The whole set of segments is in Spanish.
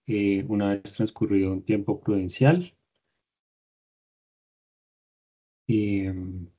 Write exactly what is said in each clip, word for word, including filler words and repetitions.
eh, una vez transcurrido un tiempo prudencial. eh,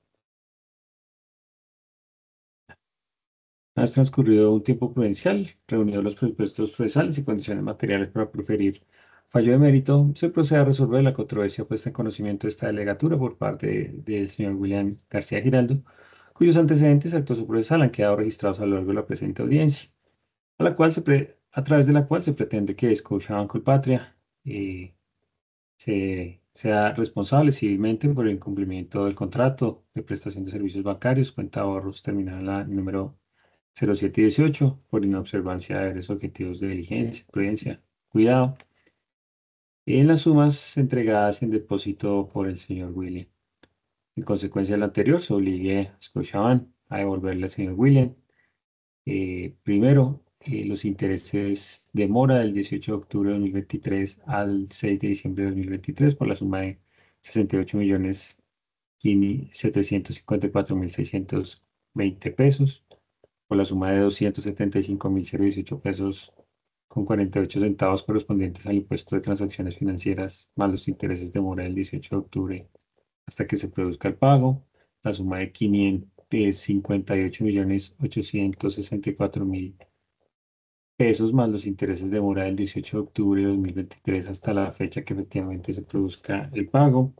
una vez transcurrido un tiempo prudencial, reunido los presupuestos procesales y condiciones materiales para proferir fallo de mérito, se procede a resolver la controversia puesta en conocimiento de esta delegatura por parte de- del señor William García Giraldo, cuyos antecedentes actos procesal han quedado registrados a lo largo de la presente audiencia, a la cual se pre- a través de la cual se pretende que Scotiabank Colpatria eh, se, sea responsable civilmente por el incumplimiento del contrato de prestación de servicios bancarios, cuenta de ahorros terminada en la número cero siete dieciocho, por inobservancia de deberes objetivos de diligencia, prudencia, cuidado, en las sumas entregadas en depósito por el señor William. En consecuencia de lo anterior, se obligue a Scotiabank a devolverle al señor William, eh, primero, eh, los intereses de mora del dieciocho de octubre de dos mil veintitrés al seis de diciembre de dos mil veintitrés por la suma de sesenta y ocho millones setecientos cincuenta y cuatro mil seiscientos veinte pesos, por la suma de doscientos setenta y cinco mil dieciocho pesos con cuarenta y ocho centavos correspondientes al impuesto de transacciones financieras, más los intereses de mora del dieciocho de octubre hasta que se produzca el pago, la suma de quinientos cincuenta y ocho millones ochocientos sesenta y cuatro mil pesos más los intereses de mora del dieciocho de octubre de dos mil veintitrés hasta la fecha que efectivamente se produzca el pago,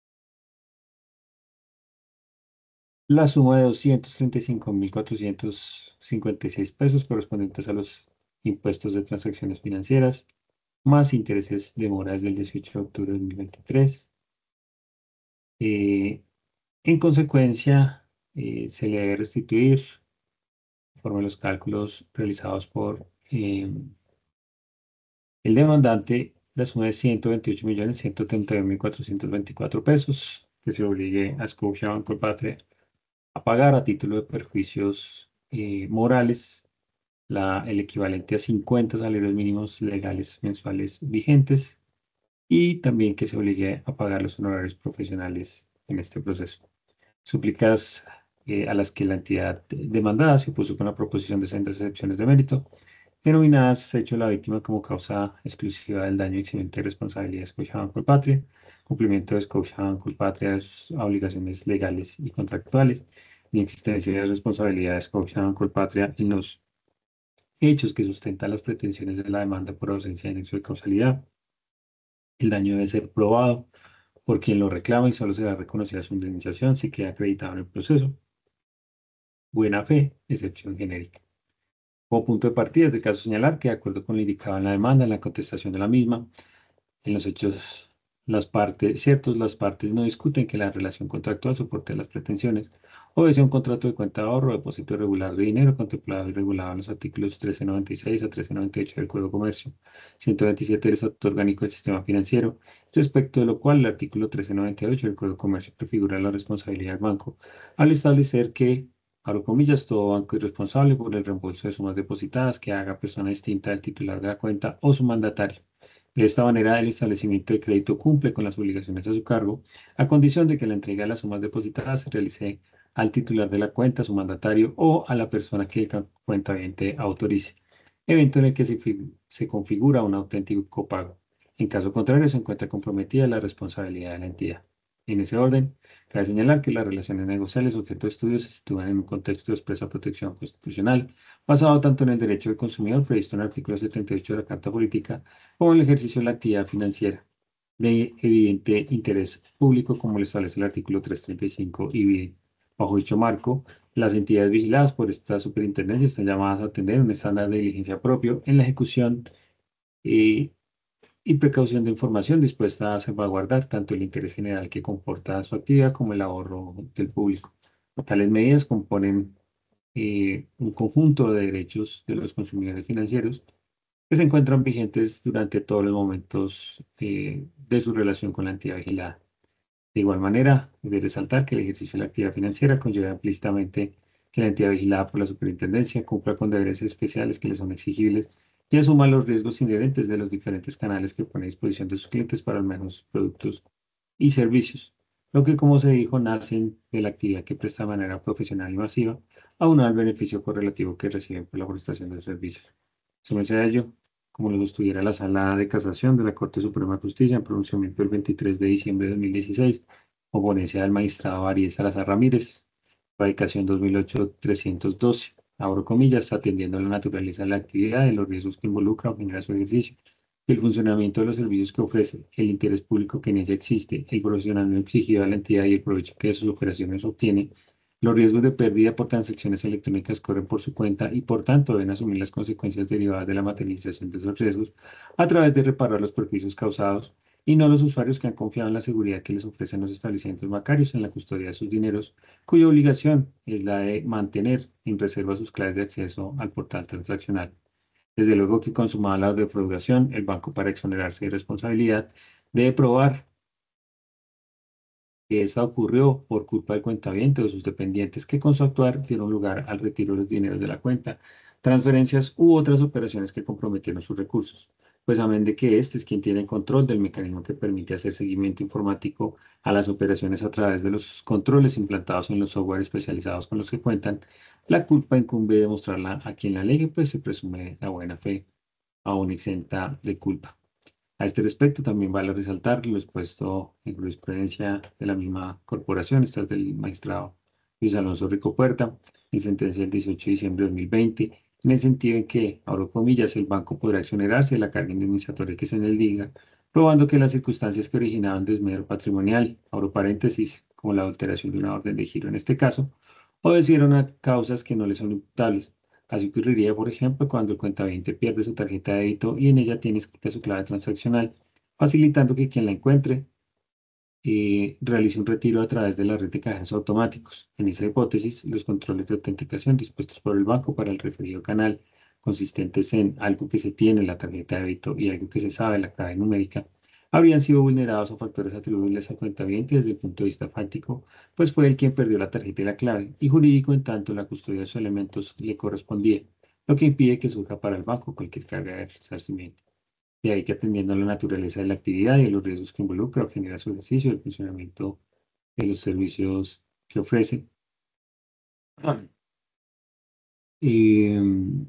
la suma de doscientos treinta y cinco mil cuatrocientos cincuenta y seis pesos correspondientes a los impuestos de transacciones financieras, más intereses de mora desde el dieciocho de octubre de dos mil veintitrés. Eh, en consecuencia, eh, se le debe restituir, conforme a los cálculos realizados por eh, el demandante, la suma de ciento veintiocho millones ciento treinta y un mil cuatrocientos veinticuatro pesos, que se obligue a Scotiabank Colpatria a pagar a título de perjuicios eh, morales la, el equivalente a cincuenta salarios mínimos legales mensuales vigentes y también que se obligue a pagar los honorarios profesionales en este proceso. Súplicas eh, a las que la entidad demandada se opuso con la proposición de sendas excepciones de mérito, denominadas hecho de la víctima como causa exclusiva del daño, accidente de responsabilidad de Scotiabank Colpatria, cumplimiento de Scotiabank Colpatria de sus obligaciones legales y contractuales, y existencia de responsabilidad de Scotiabank Colpatria en los hechos que sustentan las pretensiones de la demanda por ausencia de nexo de causalidad. El daño debe ser probado por quien lo reclama y solo será reconocida su indemnización si queda acreditado en el proceso. Buena fe, excepción genérica. Como punto de partida es de caso señalar que, de acuerdo con lo indicado en la demanda, en la contestación de la misma, en los hechos, las partes, ciertos, las partes no discuten que la relación contractual soporte las pretensiones obedece a un contrato de cuenta de ahorro o depósito regular de dinero contemplado y regulado en los artículos mil trescientos noventa y seis a mil trescientos noventa y ocho del Código de Comercio, ciento veintisiete del Estatuto Orgánico del Sistema Financiero, respecto de lo cual el artículo mil trescientos noventa y ocho del Código de Comercio prefigura la responsabilidad del banco al establecer que, abro comillas, todo banco es responsable por el reembolso de sumas depositadas que haga persona distinta del titular de la cuenta o su mandatario. De esta manera, el establecimiento de crédito cumple con las obligaciones a su cargo, a condición de que la entrega de las sumas depositadas se realice al titular de la cuenta, su mandatario o a la persona que el cuentaviente autorice, evento en el que se, se configura un auténtico pago. En caso contrario, se encuentra comprometida la responsabilidad de la entidad. En ese orden, cabe señalar que las relaciones negociables objeto de estudio se sitúan en un contexto de expresa protección constitucional, basado tanto en el derecho del consumidor previsto en el artículo setenta y ocho de la Carta Política, como en el ejercicio de la actividad financiera de evidente interés público, como lo establece el artículo trescientos treinta y cinco y bien. Bajo dicho marco, las entidades vigiladas por esta superintendencia están llamadas a atender un estándar de diligencia propio en la ejecución eh, y precaución de información dispuesta a salvaguardar tanto el interés general que comporta su actividad como el ahorro del público. Tales medidas componen eh, un conjunto de derechos de los consumidores financieros que se encuentran vigentes durante todos los momentos eh, de su relación con la entidad vigilada. De igual manera, es de resaltar que el ejercicio de la actividad financiera conlleva implícitamente que la entidad vigilada por la superintendencia cumpla con deberes especiales que le son exigibles y asuma los riesgos inherentes de los diferentes canales que pone a disposición de sus clientes para los mejores productos y servicios, lo que, como se dijo, nacen de la actividad que presta de manera profesional y masiva, aunado al beneficio correlativo que reciben por la prestación de los servicios. Súmese a ello, como lo sostuviera la Sala de Casación de la Corte Suprema de Justicia en pronunciamiento del veintitrés de diciembre de dos mil dieciséis, o ponencia del magistrado Ariel Salazar Ramírez, radicación dos mil ocho trescientos doce, abro comillas, atendiendo a la naturaleza de la actividad y los riesgos que involucra o genera su ejercicio, el funcionamiento de los servicios que ofrece, el interés público que en ella existe, el profesionalismo exigido a la entidad y el provecho que de sus operaciones obtiene. Los riesgos de pérdida por transacciones electrónicas corren por su cuenta y, por tanto, deben asumir las consecuencias derivadas de la materialización de esos riesgos a través de reparar los perjuicios causados y no los usuarios que han confiado en la seguridad que les ofrecen los establecimientos bancarios en la custodia de sus dineros, cuya obligación es la de mantener en reserva sus claves de acceso al portal transaccional. Desde luego que consumada la defraudación, el banco, para exonerarse de responsabilidad, debe probar que esta ocurrió por culpa del cuentaviente o de sus dependientes que con su actuar dieron lugar al retiro de los dineros de la cuenta, transferencias u otras operaciones que comprometieron sus recursos, pues amén de que este es quien tiene el control del mecanismo que permite hacer seguimiento informático a las operaciones a través de los controles implantados en los software especializados con los que cuentan, la culpa incumbe demostrarla a quien la alegue, pues se presume la buena fe, aún exenta de culpa. A este respecto, también vale resaltar lo expuesto en jurisprudencia de la misma corporación, esta es del magistrado Luis Alonso Rico Puerta, en sentencia del dieciocho de diciembre de dos mil veinte, en el sentido en que, abro comillas, el banco podrá exonerarse de la carga indemnizatoria que se en él diga, probando que las circunstancias que originaban desmedro patrimonial, abro paréntesis, como la alteración de una orden de giro en este caso, obedecieron a causas que no le son imputables. Así ocurriría, por ejemplo, cuando el cuentaviente pierde su tarjeta de débito y en ella tiene escrita su clave transaccional, facilitando que quien la encuentre eh, realice un retiro a través de la red de cajeros automáticos. En esa hipótesis, los controles de autenticación dispuestos por el banco para el referido canal, consistentes en algo que se tiene, la tarjeta de débito, y algo que se sabe, la clave numérica, habrían sido vulnerados a factores atribuibles al cuentaviente desde el punto de vista fáctico, pues fue él quien perdió la tarjeta y la clave, y jurídico en tanto la custodia de sus elementos le correspondía, lo que impide que surja para el banco cualquier carga de resarcimiento. De ahí que atendiendo a la naturaleza de la actividad y a los riesgos que involucra o genera su ejercicio y el funcionamiento de los servicios que ofrece. Eh,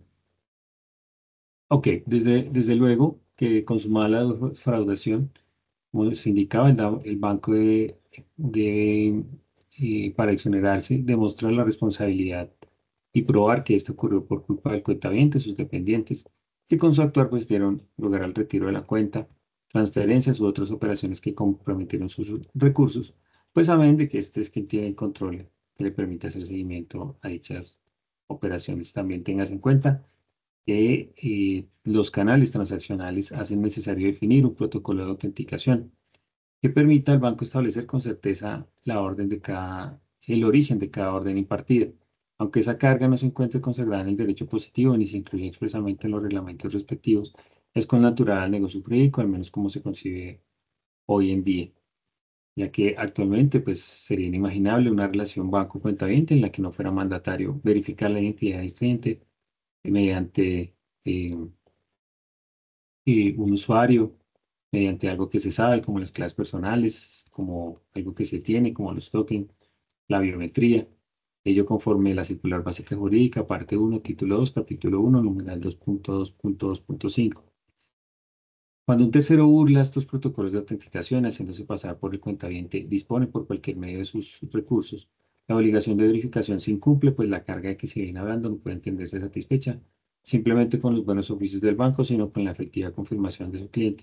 ok, desde, desde luego que consumada la defraudación, como se indicaba, el, da- el banco debe, debe, eh, para exonerarse, demostrar la responsabilidad y probar que esto ocurrió por culpa del cuentaviente, sus dependientes, que con su actuar pues dieron lugar al retiro de la cuenta, transferencias u otras operaciones que comprometieron sus recursos, pues amén de que este es quien tiene el control que le permite hacer seguimiento a dichas operaciones. También tengas en cuenta que eh, los canales transaccionales hacen necesario definir un protocolo de autenticación que permita al banco establecer con certeza la orden de cada, el origen de cada orden impartida. Aunque esa carga no se encuentre consagrada en el derecho positivo ni se incluye expresamente en los reglamentos respectivos, es con natural al negocio jurídico, al menos como se concibe hoy en día, ya que actualmente pues sería inimaginable una relación banco-cuentaviente en la que no fuera mandatario verificar la identidad del cliente mediante eh, eh, un usuario, mediante algo que se sabe, como las claves personales, como algo que se tiene, como los tokens, la biometría. Ello conforme la circular básica jurídica, parte uno, título dos, capítulo uno, numeral dos punto dos punto dos punto cinco. Cuando un tercero burla estos protocolos de autenticación, haciéndose pasar por el cuentaviente, dispone por cualquier medio de sus recursos, la obligación de verificación se incumple, pues la carga de que se viene hablando no puede entenderse satisfecha simplemente con los buenos oficios del banco, sino con la efectiva confirmación de su cliente.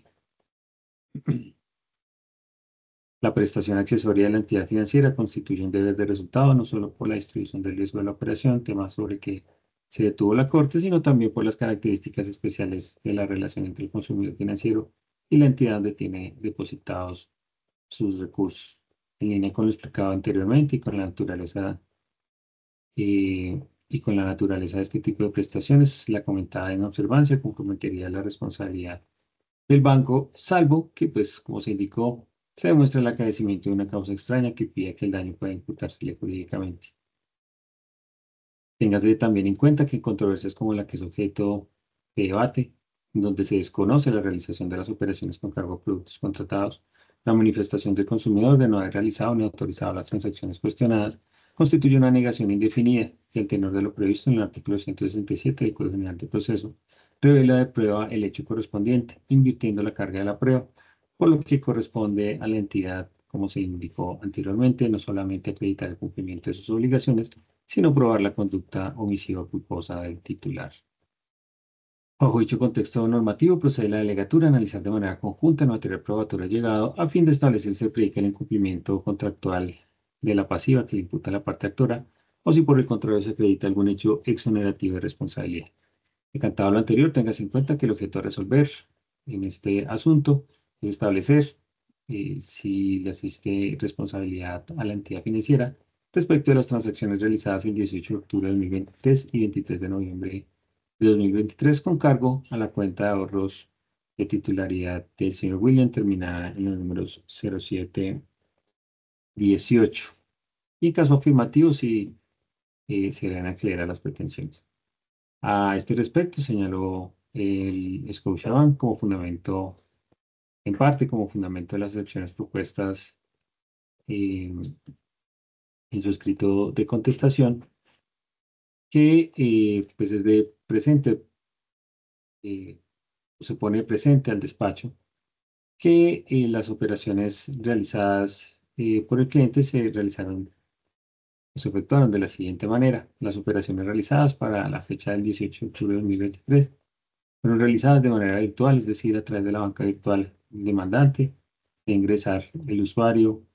La prestación accesoria de la entidad financiera constituye un deber de resultado no solo por la distribución del riesgo de la operación, tema sobre que se detuvo la Corte, sino también por las características especiales de la relación entre el consumidor financiero y la entidad donde tiene depositados sus recursos. En línea con lo explicado anteriormente y con la naturaleza eh, y con la naturaleza de este tipo de prestaciones, la comentada en observancia comprometería la responsabilidad del banco, salvo que, pues, como se indicó, se demuestra el acaecimiento de una causa extraña que pida que el daño pueda imputársele jurídicamente. Téngase también en cuenta que en controversias como la que es objeto de debate, donde se desconoce la realización de las operaciones con cargo a productos contratados, la manifestación del consumidor de no haber realizado ni autorizado las transacciones cuestionadas constituye una negación indefinida que, al tenor de lo previsto en el artículo ciento sesenta y siete del Código General de Proceso, revela de prueba el hecho correspondiente, invirtiendo la carga de la prueba, por lo que corresponde a la entidad, como se indicó anteriormente, no solamente acreditar el cumplimiento de sus obligaciones, sino probar la conducta omisiva culposa del titular. Bajo dicho contexto normativo, procede la delegatura a analizar de manera conjunta el material probatorio llegado a fin de establecer si se predica el incumplimiento contractual de la pasiva que le imputa la parte actora o si por el contrario se acredita algún hecho exonerativo de responsabilidad. Encantado lo anterior, tengas en cuenta que el objeto a resolver en este asunto es establecer eh, si le asiste responsabilidad a la entidad financiera respecto de las transacciones realizadas el dieciocho de octubre de dos mil veintitrés y veintitrés de noviembre de dos mil veintitrés con cargo a la cuenta de ahorros de titularidad del señor William terminada en los números cero siete dieciocho. Y caso afirmativo si eh, se deben acceder a las pretensiones. A este respecto, señaló el Scotiabank como fundamento, en parte como fundamento de las excepciones propuestas eh, en su escrito de contestación, que eh, pues es de presente, eh, se pone presente al despacho, que eh, las operaciones realizadas eh, por el cliente se realizaron o se efectuaron de la siguiente manera. Las operaciones realizadas para la fecha del dieciocho de octubre de dos mil veintitrés fueron realizadas de manera virtual, es decir, a través de la banca virtual demandante, de ingresar el usuario,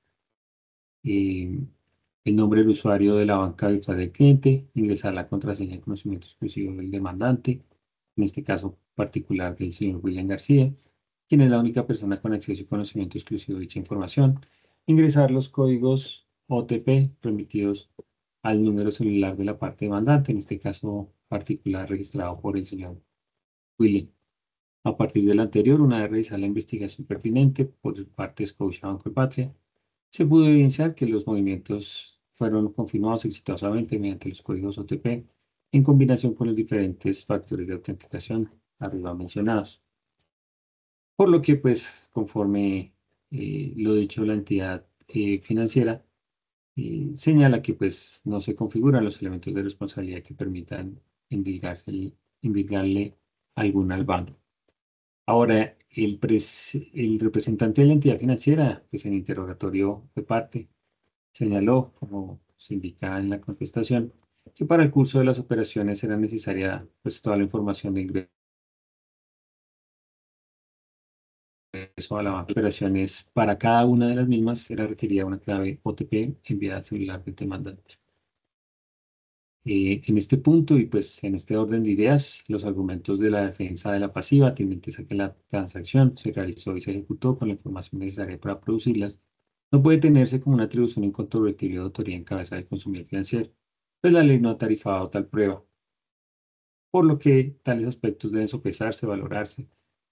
eh, el nombre del usuario de la banca virtual del cliente, ingresar la contraseña de conocimiento exclusivo del demandante, en este caso particular del señor William García, quien es la única persona con acceso y conocimiento exclusivo de dicha información, ingresar los códigos O T P remitidos al número celular de la parte demandante, en este caso particular registrado por el señor William. A partir del anterior, una vez realizada la investigación pertinente por parte de Scotiabank Colpatria, se pudo evidenciar que los movimientos fueron confirmados exitosamente mediante los códigos O T P en combinación con los diferentes factores de autenticación arriba mencionados. Por lo que, pues, conforme eh, lo dicho la entidad eh, financiera, eh, señala que, pues, no se configuran los elementos de responsabilidad que permitan indilgarse, indilgarle alguna al banco. Ahora, el, pres- el representante de la entidad financiera, pues en interrogatorio de parte, señaló, como se indica en la contestación, que para el curso de las operaciones era necesaria pues, toda la información de ingreso a la banca. Operaciones para cada una de las mismas era requerida una clave O T P enviada al celular del demandante. Eh, en este punto y pues en este orden de ideas, los argumentos de la defensa de la pasiva tienden a que la transacción se realizó y se ejecutó con la información necesaria para producirlas, no puede tenerse como una atribución incontrovertible de autoría en cabeza del consumidor financiero, pues la ley no ha tarifado tal prueba, por lo que tales aspectos deben sopesarse, valorarse,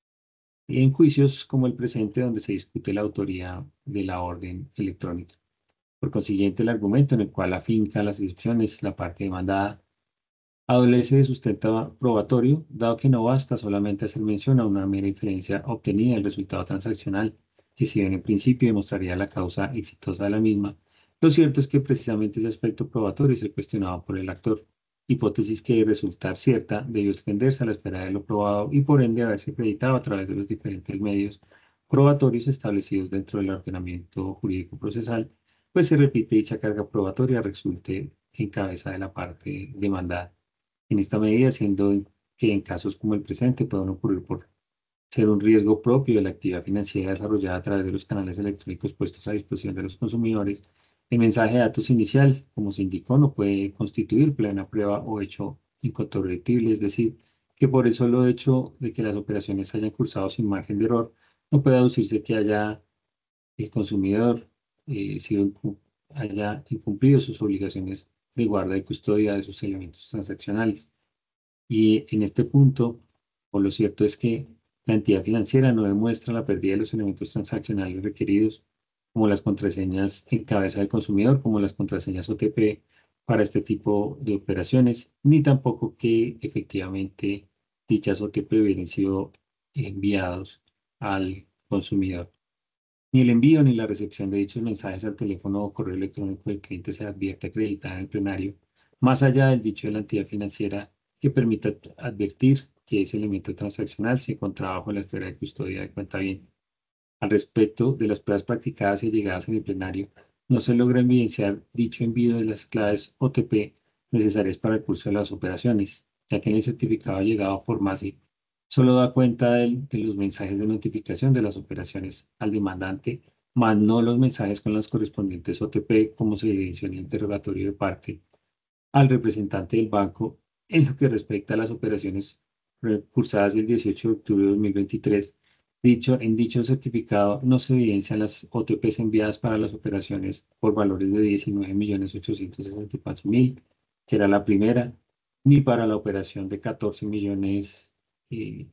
en juicios como el presente donde se discute la autoría de la orden electrónica. Por consiguiente, el argumento en el cual afinca las excepciones la parte demandada adolece de sustento probatorio, dado que no basta solamente hacer mención a una mera inferencia obtenida del resultado transaccional, que si bien en principio demostraría la causa exitosa de la misma, lo cierto es que precisamente ese aspecto probatorio es el cuestionado por el actor, hipótesis que de resultar cierta debió extenderse a la esfera de lo probado y por ende haberse acreditado a través de los diferentes medios probatorios establecidos dentro del ordenamiento jurídico procesal, pues se repite dicha carga probatoria resulte en cabeza de la parte demandada. En esta medida, siendo que en casos como el presente pueden ocurrir por ser un riesgo propio de la actividad financiera desarrollada a través de los canales electrónicos puestos a disposición de los consumidores, el mensaje de datos inicial, como se indicó, no puede constituir plena prueba o hecho incontrovertible, es decir, que por el solo hecho de que las operaciones hayan cursado sin margen de error, no puede aducirse que haya el consumidor eh, sido incu- haya incumplido sus obligaciones de guarda y custodia de sus elementos transaccionales. Y en este punto, por lo cierto es que la entidad financiera no demuestra la pérdida de los elementos transaccionales requeridos, como las contraseñas en cabeza del consumidor, como las contraseñas O T P para este tipo de operaciones, ni tampoco que efectivamente dichas O T P hubieran sido enviados al consumidor. Ni el envío ni la recepción de dichos mensajes al teléfono o correo electrónico del cliente se advierte acreditada en el plenario, más allá del dicho de la entidad financiera que permita advertir que ese elemento transaccional se encontraba bajo la esfera de custodia de cuenta bien. Al respecto de las pruebas practicadas y llegadas en el plenario, no se logra evidenciar dicho envío de las claves O T P necesarias para el curso de las operaciones, ya que en el certificado llegado por MASI solo da cuenta del- de los mensajes de notificación de las operaciones al demandante, más no los mensajes con las correspondientes O T P, como se evidenció en el interrogatorio de parte al representante del banco en lo que respecta a las operaciones cursadas el dieciocho de octubre de dos mil veintitrés. Dicho, en dicho certificado no se evidencian las O T Ps enviadas para las operaciones por valores de diecinueve millones ochocientos sesenta y cuatro mil, que era la primera, ni para la operación de catorce millones, eh,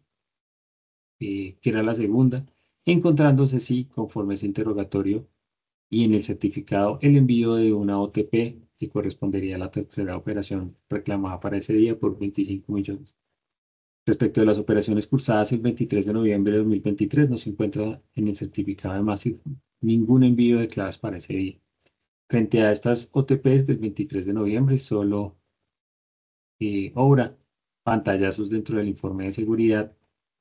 eh, que era la segunda, encontrándose sí, conforme ese interrogatorio, y en el certificado el envío de una O T P que correspondería a la tercera operación reclamada para ese día por veinticinco millones. Respecto de las operaciones cursadas el veintitrés de noviembre de dos mil veintitrés, no se encuentra en el certificado de MASIF ningún envío de claves para ese día. Frente a estas O T Ps del veintitrés de noviembre, solo eh, obra pantallazos dentro del informe de seguridad,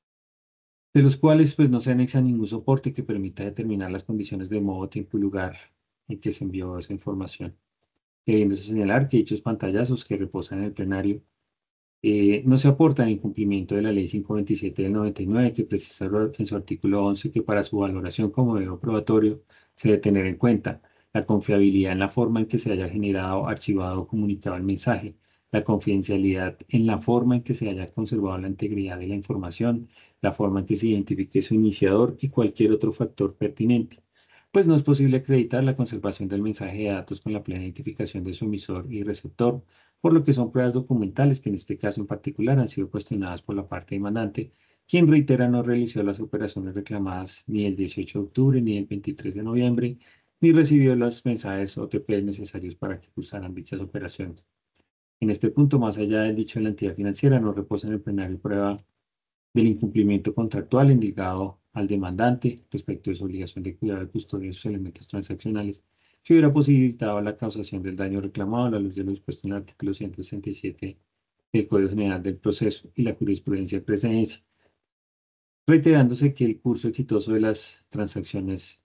de los cuales pues no se anexa ningún soporte que permita determinar las condiciones de modo, tiempo y lugar en que se envió esa información. Debiéndose señalar que dichos pantallazos que reposan en el plenario eh, no se aportan en cumplimiento de la Ley quinientos veintisiete del noventa y nueve, que precisa en su artículo once que para su valoración como deber probatorio se debe tener en cuenta la confiabilidad en la forma en que se haya generado, archivado o comunicado el mensaje, la confidencialidad en la forma en que se haya conservado la integridad de la información, la forma en que se identifique su iniciador y cualquier otro factor pertinente, pues no es posible acreditar la conservación del mensaje de datos con la plena identificación de su emisor y receptor, por lo que son pruebas documentales que en este caso en particular han sido cuestionadas por la parte demandante, quien reitera no realizó las operaciones reclamadas ni el dieciocho de octubre ni el veintitrés de noviembre, ni recibió los mensajes O T P necesarios para que cursaran dichas operaciones. En este punto, más allá del dicho de la entidad financiera, no reposa en el plenario prueba del incumplimiento contractual indicado al demandante respecto de su obligación de cuidado y custodia de sus elementos transaccionales, que hubiera posibilitado la causación del daño reclamado a la luz de lo dispuesto en el artículo ciento sesenta y siete del Código General del Proceso y la jurisprudencia de precedencia, reiterándose que el curso exitoso de las transacciones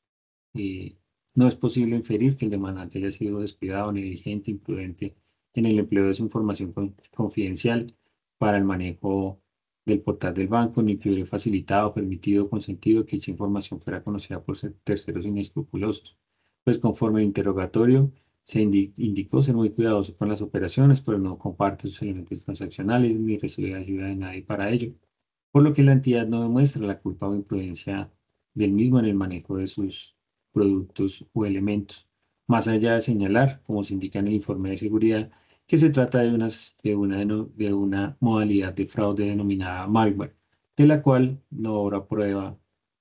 eh, no es posible inferir que el demandante haya sido descuidado, negligente, imprudente en el empleo de su información con- confidencial para el manejo del portal del banco, ni que hubiera facilitado, permitido o consentido que dicha información fuera conocida por ser- terceros inescrupulosos. Pues conforme al interrogatorio, se indi- indicó ser muy cuidadoso con las operaciones, pero no comparte sus elementos transaccionales ni recibe ayuda de nadie para ello, por lo que la entidad no demuestra la culpa o imprudencia del mismo en el manejo de sus productos o elementos. Más allá de señalar, como se indica en el informe de seguridad, que se trata de, unas- de una, deno- de una modalidad de fraude denominada malware, de la cual no habrá prueba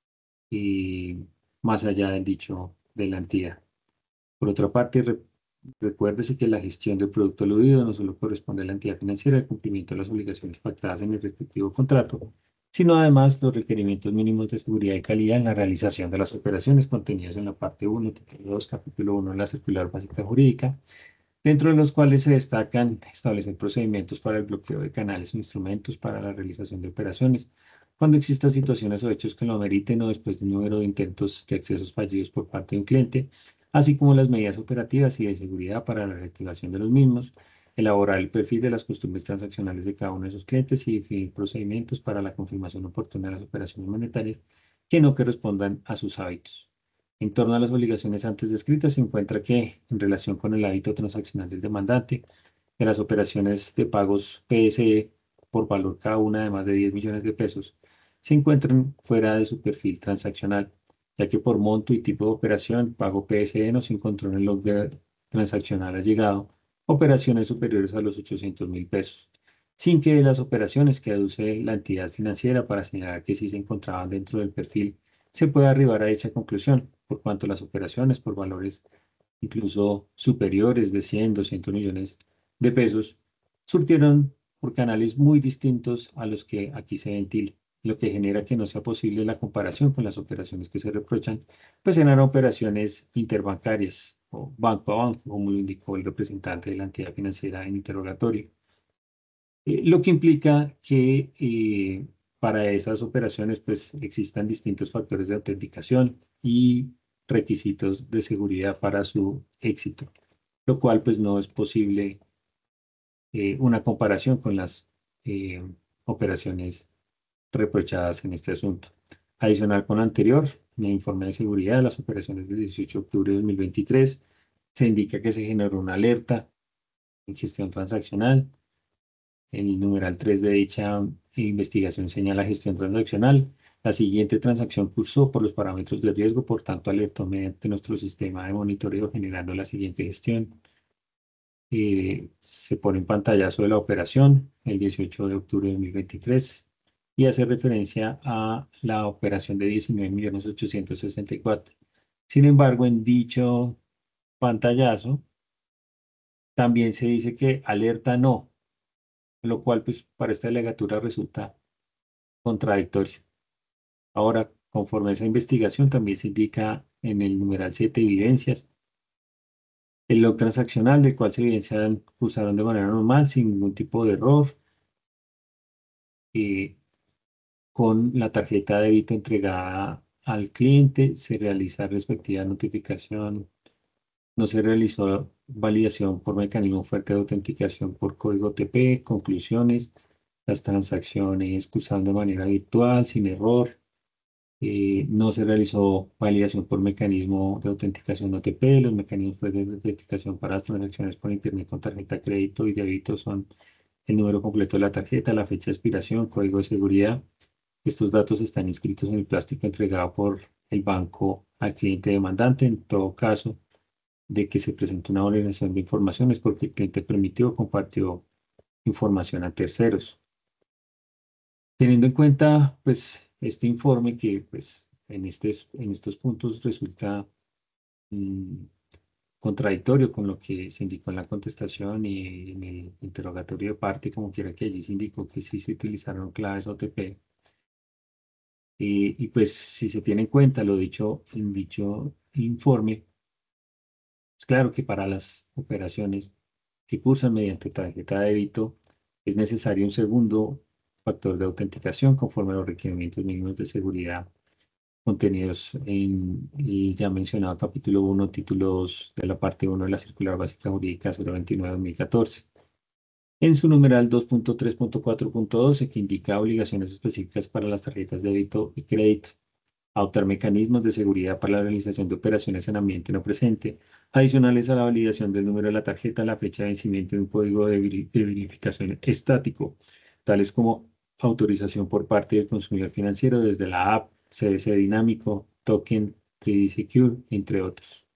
y más allá del dicho de la entidad. Por otra parte, re- recuérdese que la gestión del producto aludido no solo corresponde a la entidad financiera el cumplimiento de las obligaciones pactadas en el respectivo contrato, sino además los requerimientos mínimos de seguridad y calidad en la realización de las operaciones contenidas en la parte uno, título dos, capítulo uno de la Circular Básica Jurídica, dentro de los cuales se destacan establecer procedimientos para el bloqueo de canales o instrumentos para la realización de operaciones, cuando existan situaciones o hechos que lo ameriten o después de un número de intentos de accesos fallidos por parte de un cliente, así como las medidas operativas y de seguridad para la reactivación de los mismos, elaborar el perfil de las costumbres transaccionales de cada uno de sus clientes y definir procedimientos para la confirmación oportuna de las operaciones monetarias que no correspondan a sus hábitos. En torno a las obligaciones antes descritas, se encuentra que, en relación con el hábito transaccional del demandante, de las operaciones de pagos P S E por valor cada una de más de diez millones de pesos, se encuentran fuera de su perfil transaccional, ya que por monto y tipo de operación, pago P S E no se encontró en el log de transaccional allegado operaciones superiores a los ochocientos mil pesos, sin que de las operaciones que aduce la entidad financiera para señalar que sí se encontraban dentro del perfil se puede arribar a dicha conclusión, por cuanto las operaciones por valores incluso superiores de cien, doscientos millones de pesos, surtieron por canales muy distintos a los que aquí se ventila, lo que genera que no sea posible la comparación con las operaciones que se reprochan, pues eran operaciones interbancarias o banco a banco, como lo indicó el representante de la entidad financiera en interrogatorio. Eh, lo que implica que eh, para esas operaciones pues existan distintos factores de autenticación y requisitos de seguridad para su éxito, lo cual pues no es posible eh, una comparación con las eh, operaciones reprochadas en este asunto. Adicional con lo anterior, en el informe de seguridad de las operaciones del dieciocho de octubre de dos mil veintitrés, se indica que se generó una alerta en gestión transaccional. El numeral tres de dicha investigación señala gestión transaccional. La siguiente transacción cursó por los parámetros de riesgo, por tanto alertó mediante nuestro sistema de monitoreo generando la siguiente gestión. Eh, se pone en pantallazo de la operación el dieciocho de octubre de dos mil veintitrés y hace referencia a la operación de diecinueve millones ochocientos sesenta y cuatro. Sin embargo, en dicho pantallazo también se dice que alerta no, lo cual pues para esta delegatura resulta contradictorio. Ahora, conforme a esa investigación, también se indica en el numeral siete evidencias, el log transaccional del cual se evidencian usaron de manera normal, sin ningún tipo de error, eh, con la tarjeta de débito entregada al cliente, se realiza respectiva notificación, no se realizó validación por mecanismo fuerte de autenticación por código O T P, conclusiones, las transacciones cursaron de manera virtual, sin error. Eh, no se realizó validación por mecanismo de autenticación O T P. Los mecanismos pues, de autenticación para las transacciones por Internet con tarjeta de crédito y débito son el número completo de la tarjeta, la fecha de expiración, código de seguridad. Estos datos están inscritos en el plástico entregado por el banco al cliente demandante. En todo caso de que se presente una vulneración de informaciones porque el cliente permitió o compartió información a terceros. Teniendo en cuenta, pues, este informe que, pues, en, estes- en estos puntos resulta mm, contradictorio con lo que se indicó en la contestación y en el interrogatorio de parte, como quiera que allí se indicó que sí se utilizaron claves O T P. Y, y, pues, si se tiene en cuenta lo dicho en dicho informe, es claro que para las operaciones que cursan mediante tarjeta de débito es necesario un segundo factor de autenticación conforme a los requerimientos mínimos de seguridad contenidos en el ya mencionado capítulo uno, título dos de la parte uno de la Circular Básica Jurídica cero veintinueve dos mil catorce. En su numeral dos punto tres punto cuatro punto doce, que indica obligaciones específicas para las tarjetas de débito y crédito, adoptar mecanismos de seguridad para la realización de operaciones en ambiente no presente, adicionales a la validación del número de la tarjeta, la fecha de vencimiento de un código de, veri- de verificación estático, tales como autorización por parte del consumidor financiero desde la app, C B C dinámico, token, tres D Secure, entre otros.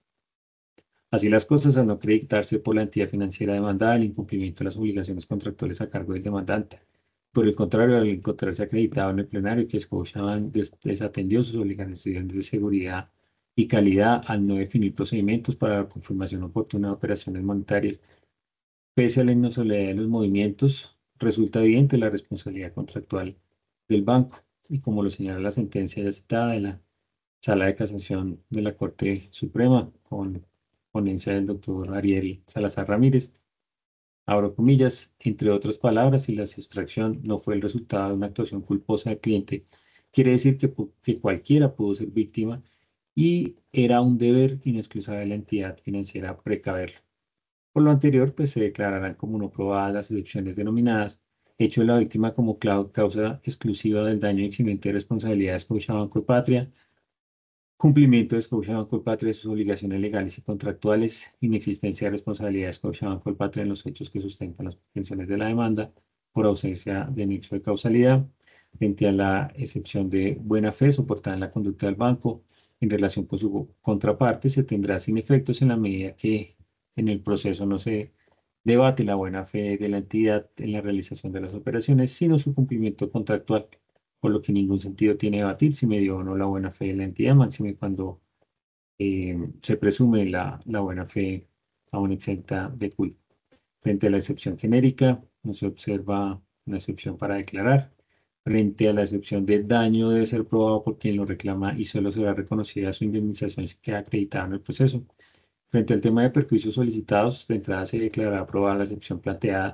Así las cosas, al no acreditarse por la entidad financiera demandada el incumplimiento de las obligaciones contractuales a cargo del demandante. Por el contrario, al encontrarse acreditado en el plenario que Scotiabank des- desatendió sus obligaciones de seguridad y calidad al no definir procedimientos para la confirmación oportuna de operaciones monetarias, pese a la inocencia de los movimientos, resulta evidente la responsabilidad contractual del banco. Y como lo señala la sentencia ya citada de la Sala de Casación de la Corte Suprema, con ponencia del doctor Ariel Salazar Ramírez, abro comillas, entre otras palabras, si la sustracción no fue el resultado de una actuación culposa del cliente, quiere decir que, pu- que cualquiera pudo ser víctima y era un deber inexcusable de la entidad financiera precaverlo. Por lo anterior, pues se declararán como no probadas las excepciones denominadas, hecho de la víctima como clau- causa exclusiva del daño y eximiente de responsabilidades por Banco Patria, cumplimiento de Scotiabank Colpatria de sus obligaciones legales y contractuales, inexistencia de responsabilidad de Scotiabank Colpatria en los hechos que sustentan las pretensiones de la demanda por ausencia de nexo de causalidad, frente a la excepción de buena fe soportada en la conducta del banco en relación con su contraparte, se tendrá sin efectos en la medida que en el proceso no se debate la buena fe de la entidad en la realización de las operaciones, sino su cumplimiento contractual, por lo que ningún sentido tiene debatir si me dio o no la buena fe de la entidad, máxime cuando eh, se presume la, la buena fe aún exenta de culpa. Frente a la excepción genérica, no se observa una excepción para declarar. Frente a la excepción de daño, debe ser probado por quien lo reclama y solo será reconocida su indemnización si queda acreditada en el proceso. Frente al tema de perjuicios solicitados, de entrada se declarará aprobada la excepción planteada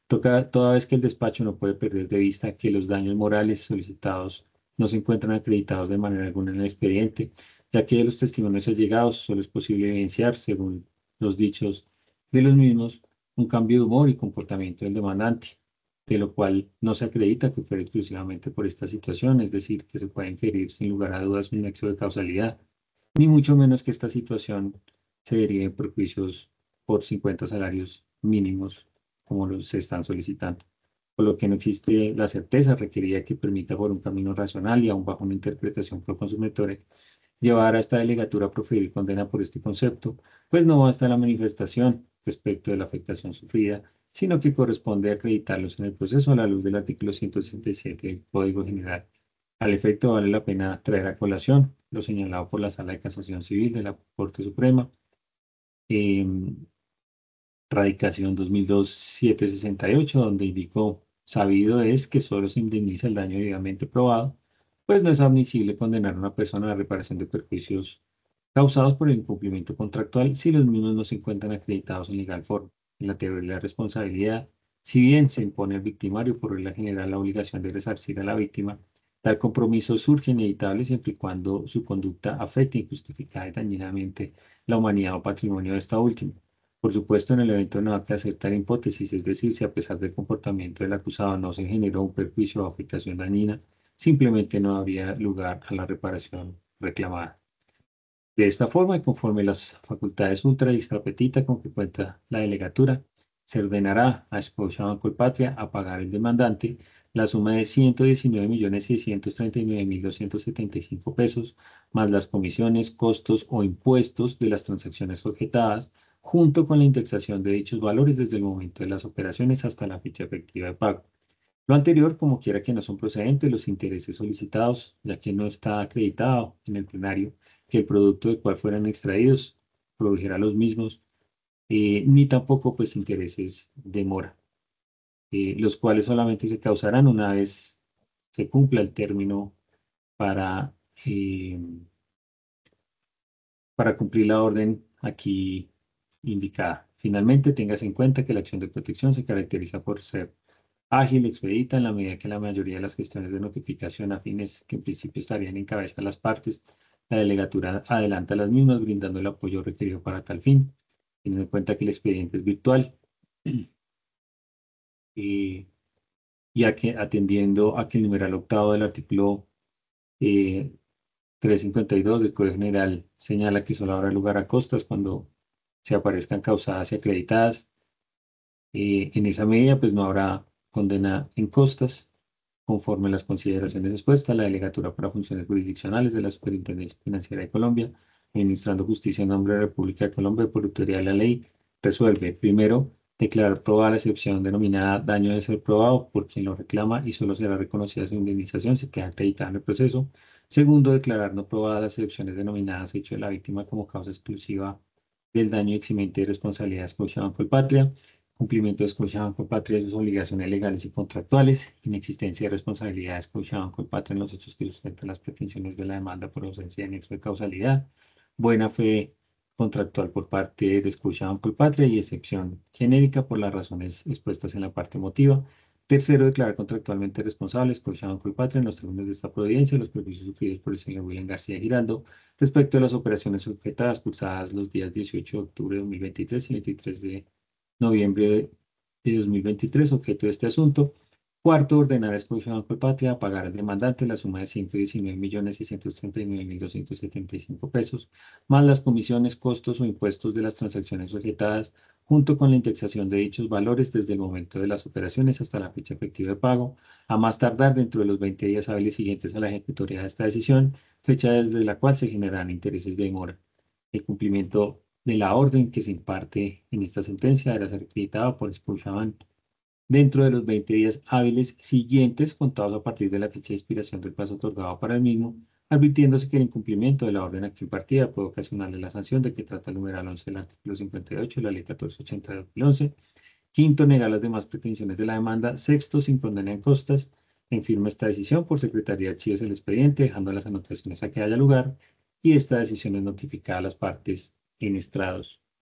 Toca, toda vez que el despacho no puede perder de vista que los daños morales solicitados no se encuentran acreditados de manera alguna en el expediente, ya que de los testimonios allegados solo es posible evidenciar, según los dichos de los mismos, un cambio de humor y comportamiento del demandante, de lo cual no se acredita que fuera exclusivamente por esta situación, es decir, que se puede inferir sin lugar a dudas un nexo de causalidad, ni mucho menos que esta situación se derive en perjuicios por cincuenta salarios mínimos como los se están solicitando, por lo que no existe la certeza requerida que permita por un camino racional y aún bajo una interpretación pro consumidores llevar a esta delegatura a proferir condena por este concepto, pues no basta la manifestación respecto de la afectación sufrida, sino que corresponde acreditarlos en el proceso a la luz del artículo ciento sesenta y siete del Código General. Al efecto, vale la pena traer a colación lo señalado por la Sala de Casación Civil de la Corte Suprema, eh, Radicación dos mil dos setecientos sesenta y ocho, donde indicó, sabido es que solo se indemniza el daño debidamente probado, pues no es admisible condenar a una persona a la reparación de perjuicios causados por el incumplimiento contractual si los mismos no se encuentran acreditados en legal forma. En la teoría de la responsabilidad, si bien se impone al victimario por regla general la obligación de resarcir a la víctima, tal compromiso surge inevitable siempre y cuando su conducta afecte injustificada y dañinamente la humanidad o patrimonio de esta última. Por supuesto, en el evento no hay que aceptar hipótesis, es decir, si a pesar del comportamiento del acusado no se generó un perjuicio o afectación dañina, simplemente no habría lugar a la reparación reclamada. De esta forma, y conforme las facultades ultra y extra petita con que cuenta la delegatura, se ordenará a Scotiabank Colpatria a pagar al demandante la suma de ciento diecinueve millones seiscientos treinta y nueve mil doscientos setenta y cinco pesos, más las comisiones, costos o impuestos de las transacciones objetadas, junto con la indexación de dichos valores desde el momento de las operaciones hasta la fecha efectiva de pago. Lo anterior, como quiera que no son procedentes los intereses solicitados, ya que no está acreditado en el plenario que el producto del cual fueran extraídos produjera los mismos, eh, ni tampoco pues intereses de mora, eh, los cuales solamente se causarán una vez se cumpla el término para, eh, para cumplir la orden aquí indicada. Finalmente, tengas en cuenta que la acción de protección se caracteriza por ser ágil, expedita, en la medida que la mayoría de las gestiones de notificación afines que en principio estarían en cabeza de las partes, la delegatura adelanta las mismas brindando el apoyo requerido para tal fin, teniendo en cuenta que el expediente es virtual y, y a que, atendiendo a que el numeral octavo del artículo eh, trescientos cincuenta y dos del Código General señala que solo habrá lugar a costas cuando se aparezcan causadas y acreditadas. Eh, en esa medida, pues no habrá condena en costas. Conforme a las consideraciones expuestas, la Delegatura para Funciones Jurisdiccionales de la Superintendencia Financiera de Colombia, administrando justicia en nombre de la República de Colombia por autoridad de la ley, resuelve, primero, declarar probada la excepción denominada daño de ser probado por quien lo reclama y solo será reconocida su indemnización si queda acreditada en el proceso. Segundo, declarar no probadas las excepciones denominadas hecho de la víctima como causa exclusiva del daño eximente de responsabilidad de Scotiabank Colpatria, cumplimiento de Scotiabank Colpatria de sus obligaciones legales y contractuales, inexistencia de responsabilidad de Scotiabank Colpatria en los hechos que sustentan las pretensiones de la demanda por ausencia de nexo de causalidad, buena fe contractual por parte de Scotiabank Colpatria y excepción genérica por las razones expuestas en la parte motiva. Tercero, declarar contractualmente responsables Scotiabank Colpatria en los términos de esta providencia los perjuicios sufridos por el señor William García Giraldo respecto a las operaciones subjetadas cursadas los días dieciocho de octubre de dos mil veintitrés y veintitrés de noviembre de dos mil veintitrés, objeto de este asunto. Cuarto, ordenar a Scotiabank Colpatria a pagar al demandante la suma de ciento diecinueve millones seiscientos treinta y nueve mil doscientos setenta y cinco pesos, más las comisiones, costos o impuestos de las transacciones objetadas, junto con la indexación de dichos valores desde el momento de las operaciones hasta la fecha efectiva de pago, a más tardar dentro de los veinte días hábiles siguientes a la ejecutoria de esta decisión, fecha desde la cual se generarán intereses de demora. El cumplimiento de la orden que se imparte en esta sentencia deberá ser acreditado por Scotiabank dentro de los veinte días hábiles siguientes contados a partir de la fecha de expiración del plazo otorgado para el mismo, advirtiéndose que el incumplimiento de la orden aquí impartida puede ocasionarle la sanción de que trata el numeral once del artículo cincuenta y ocho de la ley catorce ochenta de dos mil once. Quinto, negar las demás pretensiones de la demanda. Sexto, sin condena en costas. En firma esta decisión por Secretaría de Archivos del expediente, dejando las anotaciones a que haya lugar, y esta decisión es notificada a las partes en estrados